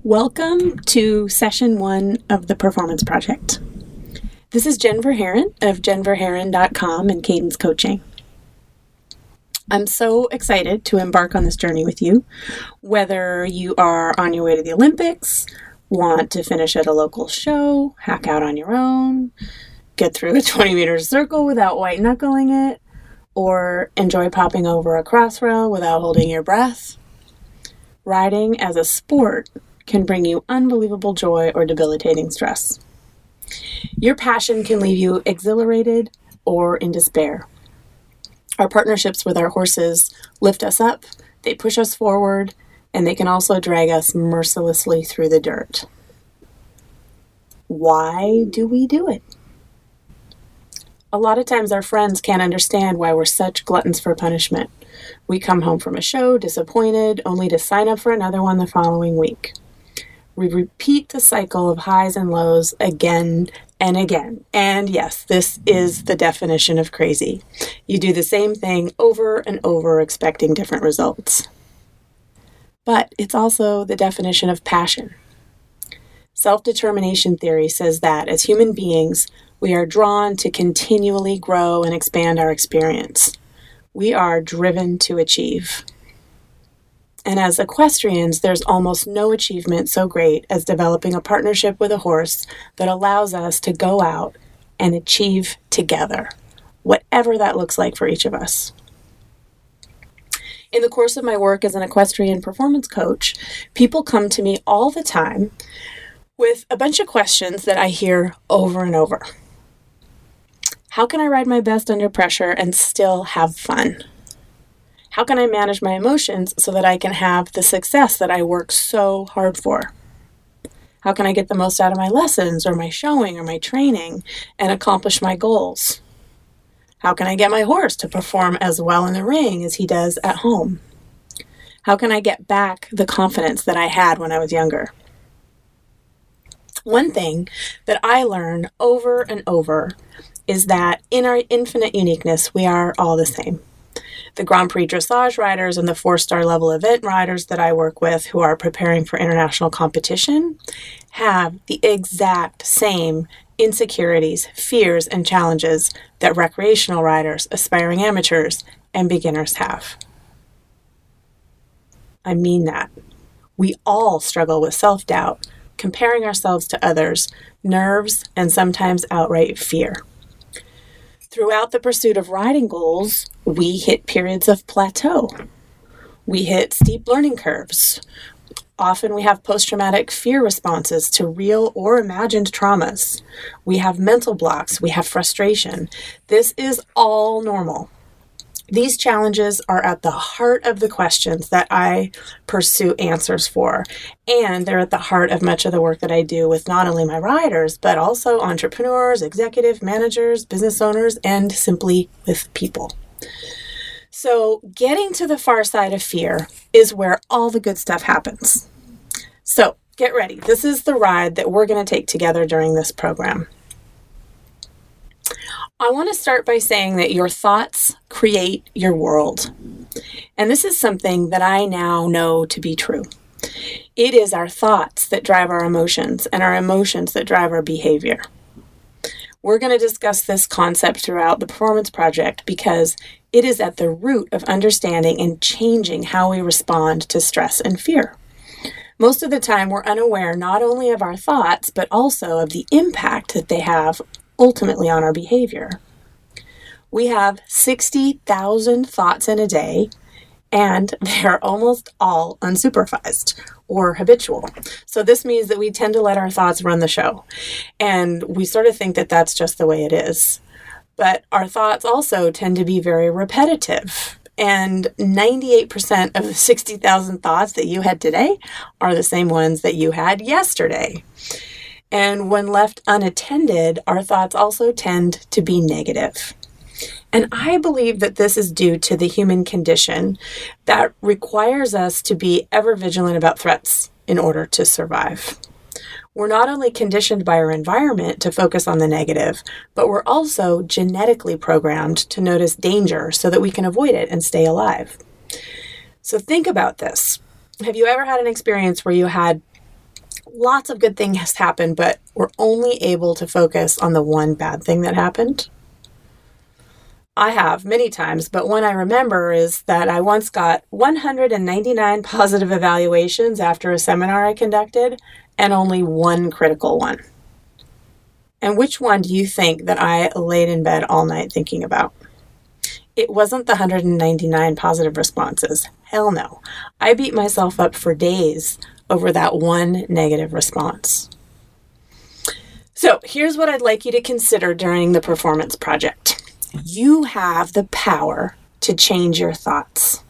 Welcome to session 1 of the Performance Project. This is Jen Verheeren of jenverheeren.com and Cadence Coaching. I'm so excited to embark on this journey with you, whether you are on your way to the Olympics, want to finish at a local show, hack out on your own, get through a 20-meter circle without white knuckling it, or enjoy popping over a crossrail without holding your breath. Riding as a sport can bring you unbelievable joy or debilitating stress. Your passion can leave you exhilarated or in despair. Our partnerships with our horses lift us up, they push us forward, and they can also drag us mercilessly through the dirt. Why do we do it? A lot of times our friends can't understand why we're such gluttons for punishment. We come home from a show disappointed, only to sign up for another one the following week. We repeat the cycle of highs and lows again and again. And yes, this is the definition of crazy. You do the same thing over and over, expecting different results. But it's also the definition of passion. Self-determination theory says that as human beings, we are drawn to continually grow and expand our experience. We are driven to achieve. And as equestrians, there's almost no achievement so great as developing a partnership with a horse that allows us to go out and achieve together, whatever that looks like for each of us. In the course of my work as an equestrian performance coach, people come to me all the time with a bunch of questions that I hear over and over. How can I ride my best under pressure and still have fun? How can I manage my emotions so that I can have the success that I work so hard for? How can I get the most out of my lessons or my showing or my training and accomplish my goals? How can I get my horse to perform as well in the ring as he does at home? How can I get back the confidence that I had when I was younger? One thing that I learn over and over is that in our infinite uniqueness, we are all the same. The Grand Prix dressage riders and the 4-star level event riders that I work with who are preparing for international competition have the exact same insecurities, fears, and challenges that recreational riders, aspiring amateurs, and beginners have. I mean that. We all struggle with self-doubt, comparing ourselves to others, nerves, and sometimes outright fear. Throughout the pursuit of riding goals, we hit periods of plateau. We hit steep learning curves. Often we have post-traumatic fear responses to real or imagined traumas. We have mental blocks. We have frustration. This is all normal. These challenges are at the heart of the questions that I pursue answers for, and they're at the heart of much of the work that I do with not only my riders, but also entrepreneurs, executive managers, business owners, and simply with people. So getting to the far side of fear is where all the good stuff happens. So get ready. This is the ride that we're going to take together during this program. I want to start by saying that your thoughts create your world. And this is something that I now know to be true. It is our thoughts that drive our emotions and our emotions that drive our behavior. We're going to discuss this concept throughout the Performance Project because it is at the root of understanding and changing how we respond to stress and fear. Most of the time, we're unaware not only of our thoughts, but also of the impact that they have ultimately on our behavior. We have 60,000 thoughts in a day, and they're almost all unsupervised or habitual. So this means that we tend to let our thoughts run the show, and we sort of think that that's just the way it is. But our thoughts also tend to be very repetitive, and 98% of the 60,000 thoughts that you had today are the same ones that you had yesterday. And when left unattended, our thoughts also tend to be negative. And I believe that this is due to the human condition that requires us to be ever vigilant about threats in order to survive. We're not only conditioned by our environment to focus on the negative, but we're also genetically programmed to notice danger so that we can avoid it and stay alive. So think about this. Have you ever had an experience where you had lots of good things happen, but we're only able to focus on the one bad thing that happened? I have many times, but one I remember is that I once got 199 positive evaluations after a seminar I conducted and only one critical one. And which one do you think that I laid in bed all night thinking about? It wasn't the 199 positive responses. Hell no. I beat myself up for days over that one negative response. So here's what I'd like you to consider during the performance project. You have the power to change your thoughts.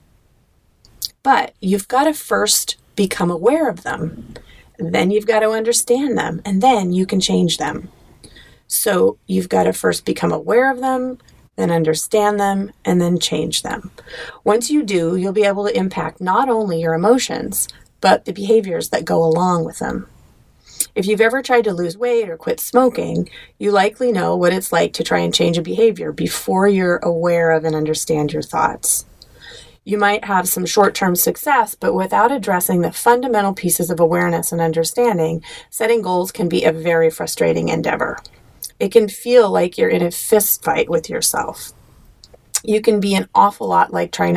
But you've got to first become aware of them. Then you've got to understand them, and then you can change them. So you've got to first become aware of them, then understand them, and then change them. Once you do, you'll be able to impact not only your emotions, but the behaviors that go along with them. If you've ever tried to lose weight or quit smoking, you likely know what it's like to try and change a behavior before you're aware of and understand your thoughts. You might have some short-term success, but without addressing the fundamental pieces of awareness and understanding, setting goals can be a very frustrating endeavor. It can feel like you're in a fist fight with yourself. It can be an awful lot like trying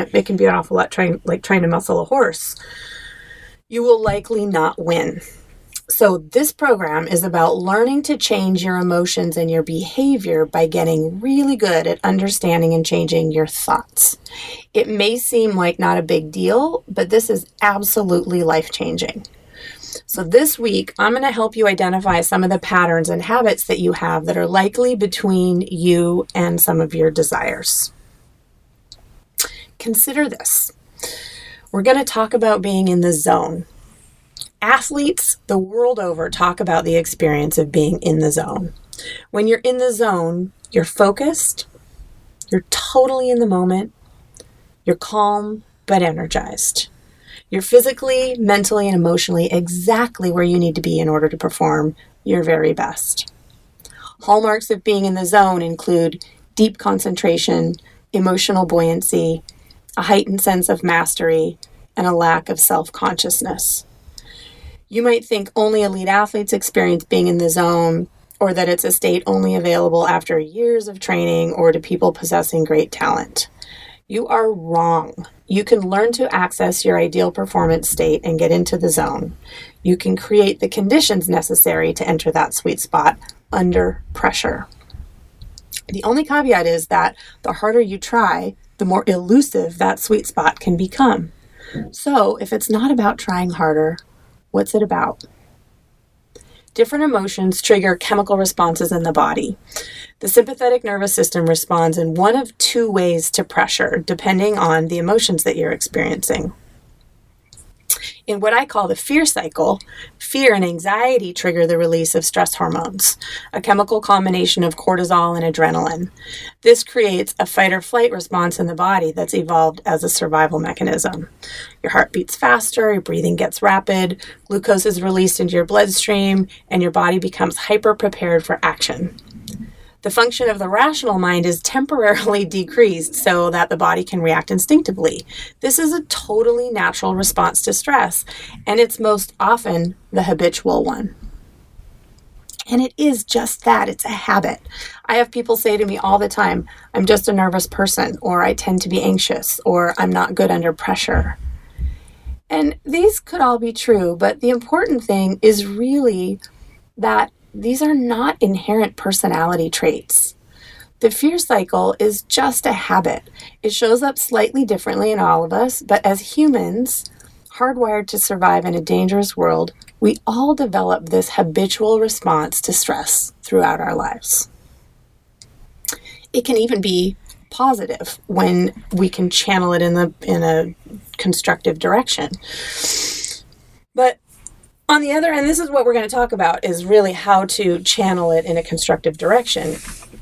to muscle a horse. You will likely not win. So this program is about learning to change your emotions and your behavior by getting really good at understanding and changing your thoughts. It may seem like not a big deal, but this is absolutely life-changing. So this week, I'm going to help you identify some of the patterns and habits that you have that are likely between you and some of your desires. Consider this. We're going to talk about being in the zone. Athletes the world over talk about the experience of being in the zone. When you're in the zone, you're focused, you're totally in the moment, you're calm but energized. You're physically, mentally, and emotionally exactly where you need to be in order to perform your very best. Hallmarks of being in the zone include deep concentration, emotional buoyancy, a heightened sense of mastery, and a lack of self-consciousness. You might think only elite athletes experience being in the zone, or that it's a state only available after years of training or to people possessing great talent. You are wrong. You can learn to access your ideal performance state and get into the zone. You can create the conditions necessary to enter that sweet spot under pressure. The only caveat is that the harder you try, the more elusive that sweet spot can become. So if it's not about trying harder, what's it about? Different emotions trigger chemical responses in the body. The sympathetic nervous system responds in one of two ways to pressure, depending on the emotions that you're experiencing. In what I call the fear cycle, fear and anxiety trigger the release of stress hormones, a chemical combination of cortisol and adrenaline. This creates a fight or flight response in the body that's evolved as a survival mechanism. Your heart beats faster, your breathing gets rapid, glucose is released into your bloodstream, and your body becomes hyper prepared for action. The function of the rational mind is temporarily decreased so that the body can react instinctively. This is a totally natural response to stress, and it's most often the habitual one. And it is just that. It's a habit. I have people say to me all the time, I'm just a nervous person, or I tend to be anxious, or I'm not good under pressure. And these could all be true, but the important thing is really that these are not inherent personality traits. The fear cycle is just a habit. It shows up slightly differently in all of us, but as humans, hardwired to survive in a dangerous world, we all develop this habitual response to stress throughout our lives. It can even be positive when we can channel it in a constructive direction. But on the other end, this is what we're going to talk about, is really how to channel it in a constructive direction.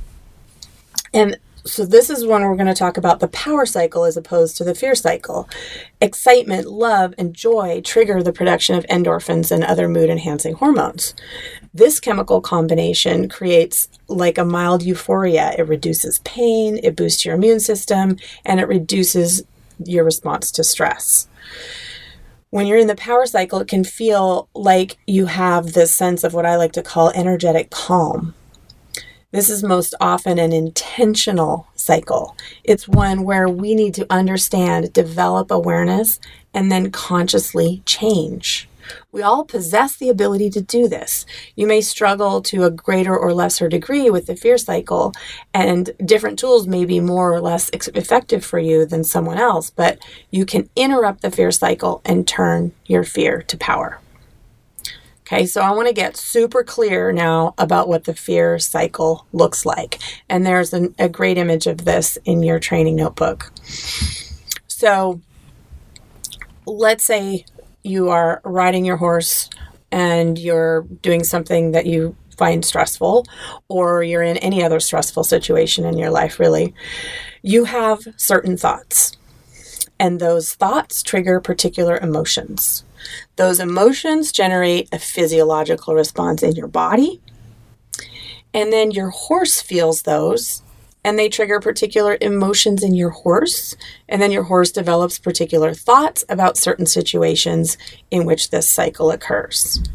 And so this is when we're going to talk about the power cycle as opposed to the fear cycle. Excitement, love, and joy trigger the production of endorphins and other mood-enhancing hormones. This chemical combination creates like a mild euphoria. It reduces pain, it boosts your immune system, and it reduces your response to stress. When you're in the power cycle, it can feel like you have this sense of what I like to call energetic calm. This is most often an intentional cycle. It's one where we need to understand, develop awareness, and then consciously change. We all possess the ability to do this. You may struggle to a greater or lesser degree with the fear cycle, and different tools may be more or less effective for you than someone else, but you can interrupt the fear cycle and turn your fear to power. Okay, so I want to get super clear now about what the fear cycle looks like. And there's a great image of this in your training notebook. So let's say you are riding your horse and you're doing something that you find stressful, or you're in any other stressful situation in your life, really. You have certain thoughts, and those thoughts trigger particular emotions. Those emotions generate a physiological response in your body, and then your horse feels those, and they trigger particular emotions in your horse, and then your horse develops particular thoughts about certain situations in which this cycle occurs.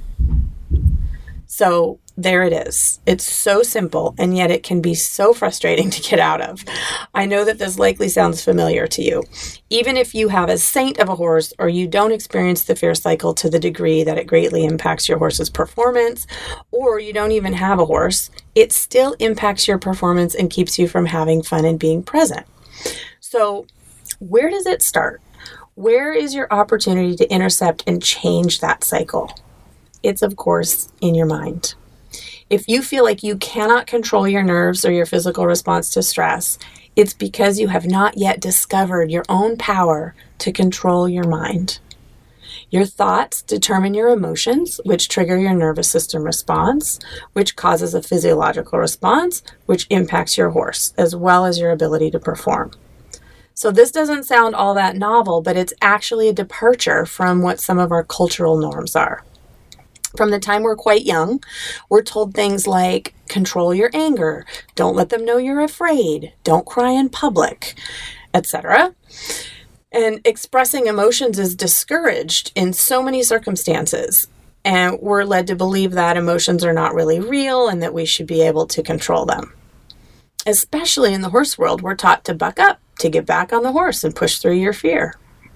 So there it is. It's so simple, and yet it can be so frustrating to get out of. I know that this likely sounds familiar to you. Even if you have a saint of a horse, or you don't experience the fear cycle to the degree that it greatly impacts your horse's performance, or you don't even have a horse, it still impacts your performance and keeps you from having fun and being present. So where does it start? Where is your opportunity to intercept and change that cycle? It's, of course, in your mind. If you feel like you cannot control your nerves or your physical response to stress, it's because you have not yet discovered your own power to control your mind. Your thoughts determine your emotions, which trigger your nervous system response, which causes a physiological response, which impacts your horse, as well as your ability to perform. So this doesn't sound all that novel, but it's actually a departure from what some of our cultural norms are. From the time we're quite young, we're told things like, control your anger, don't let them know you're afraid, don't cry in public, etc. And expressing emotions is discouraged in so many circumstances. And we're led to believe that emotions are not really real and that we should be able to control them. Especially in the horse world, we're taught to buck up, to get back on the horse and push through your fear.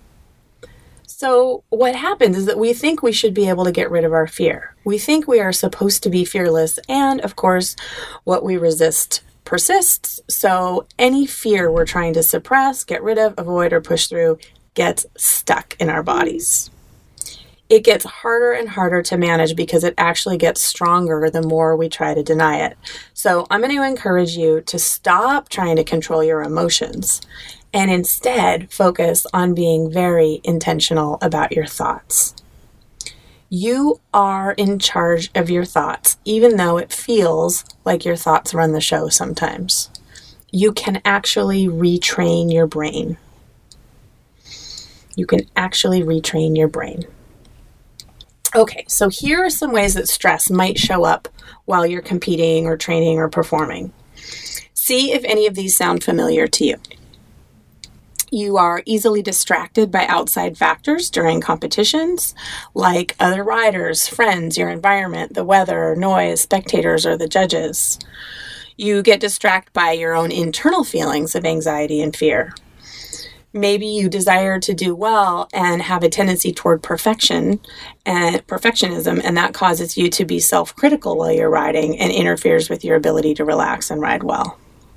So what happens is that we think we should be able to get rid of our fear. We think we are supposed to be fearless, and of course, what we resist persists. So any fear we're trying to suppress, get rid of, avoid, or push through gets stuck in our bodies. It gets harder and harder to manage because it actually gets stronger the more we try to deny it. So I'm going to encourage you to stop trying to control your emotions and instead focus on being very intentional about your thoughts. You are in charge of your thoughts, even though it feels like your thoughts run the show sometimes. You can actually retrain your brain. You can actually retrain your brain. Okay, so here are some ways that stress might show up while you're competing or training or performing. See if any of these sound familiar to you. You are easily distracted by outside factors during competitions, like other riders, friends, your environment, the weather, noise, spectators, or the judges. You get distracted by your own internal feelings of anxiety and fear. Maybe you desire to do well and have a tendency toward perfectionism, and that causes you to be self-critical while you're riding and interferes with your ability to relax and ride well.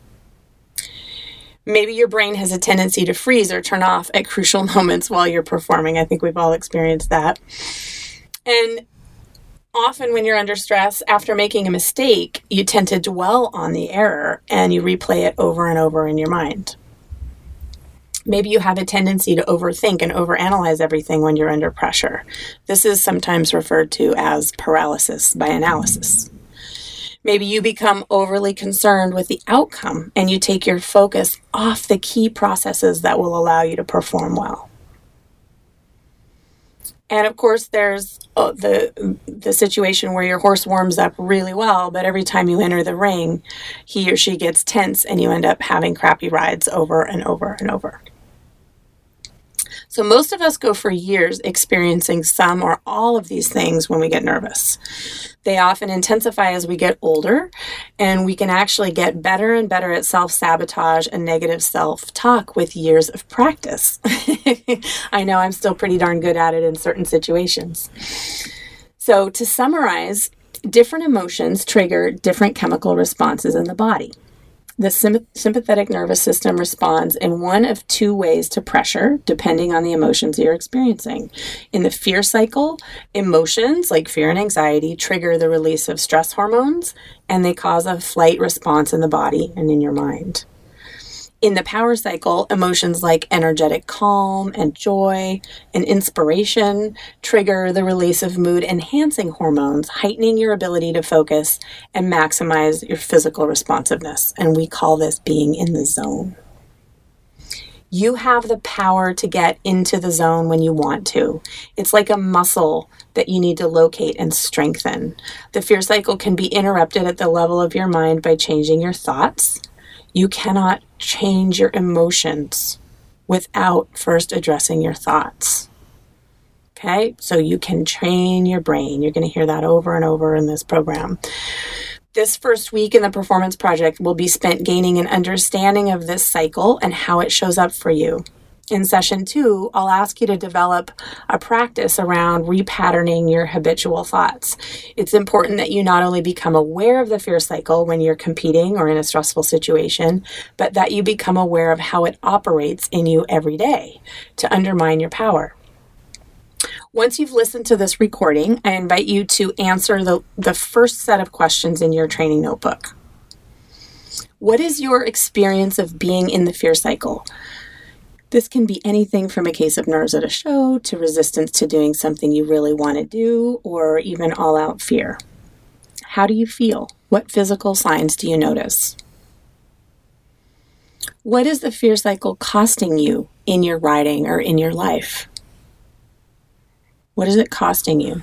Maybe your brain has a tendency to freeze or turn off at crucial moments while you're performing. I think we've all experienced that. And often when you're under stress, after making a mistake, you tend to dwell on the error and you replay it over and over in your mind. Maybe you have a tendency to overthink and overanalyze everything when you're under pressure. This is sometimes referred to as paralysis by analysis. Maybe you become overly concerned with the outcome and you take your focus off the key processes that will allow you to perform well. And of course, there's the situation where your horse warms up really well, but every time you enter the ring, he or she gets tense and you end up having crappy rides over and over and over. So most of us go for years experiencing some or all of these things when we get nervous. They often intensify as we get older, and we can actually get better and better at self-sabotage and negative self-talk with years of practice. I know I'm still pretty darn good at it in certain situations. So to summarize, different emotions trigger different chemical responses in the body. The sympathetic nervous system responds in one of two ways to pressure, depending on the emotions you're experiencing. In the fear cycle, emotions like fear and anxiety trigger the release of stress hormones, and they cause a flight response in the body and in your mind. In the power cycle, emotions like energetic calm and joy and inspiration trigger the release of mood-enhancing hormones, heightening your ability to focus and maximize your physical responsiveness. And we call this being in the zone. You have the power to get into the zone when you want to. It's like a muscle that you need to locate and strengthen. The fear cycle can be interrupted at the level of your mind by changing your thoughts. You cannot change your emotions without first addressing your thoughts. Okay, so you can train your brain. You're going to hear that over and over in this program. This first week in the Performance Project will be spent gaining an understanding of this cycle and how it shows up for you. In session 2, I'll ask you to develop a practice around repatterning your habitual thoughts. It's important that you not only become aware of the fear cycle when you're competing or in a stressful situation, but that you become aware of how it operates in you every day to undermine your power. Once you've listened to this recording, I invite you to answer the first set of questions in your training notebook. What is your experience of being in the fear cycle? This can be anything from a case of nerves at a show to resistance to doing something you really want to do, or even all-out fear. How do you feel? What physical signs do you notice? What is the fear cycle costing you in your riding or in your life? What is it costing you?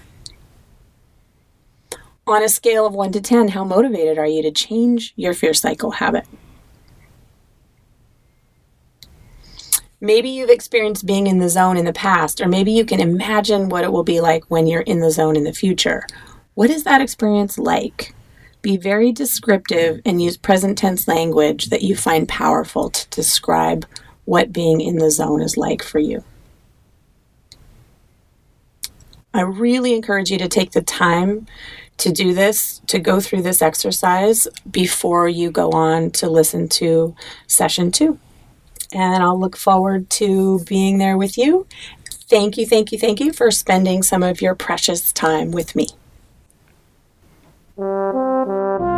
On a scale of 1 to 10, how motivated are you to change your fear cycle habit? Maybe you've experienced being in the zone in the past, or maybe you can imagine what it will be like when you're in the zone in the future. What is that experience like? Be very descriptive and use present tense language that you find powerful to describe what being in the zone is like for you. I really encourage you to take the time to do this, to go through this exercise before you go on to listen to session 2. And I'll look forward to being there with you. Thank you for spending some of your precious time with me.